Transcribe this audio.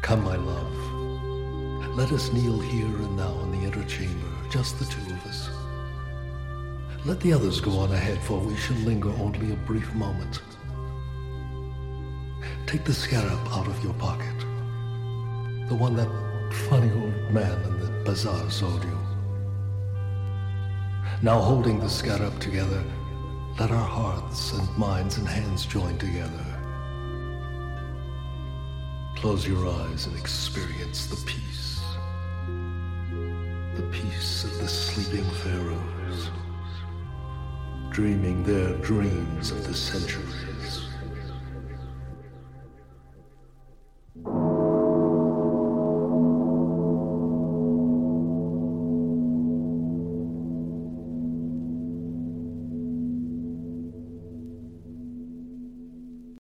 Come, my love. Let us kneel here and now in the inner chamber, just the two of us. Let the others go on ahead, for we shall linger only a brief moment. Take the scarab out of your pocket, the one that funny old man in the bazaar sold you. Now holding the scarab together, let our hearts and minds and hands join together. Close your eyes and experience the peace of the sleeping pharaohs, dreaming their dreams of the centuries.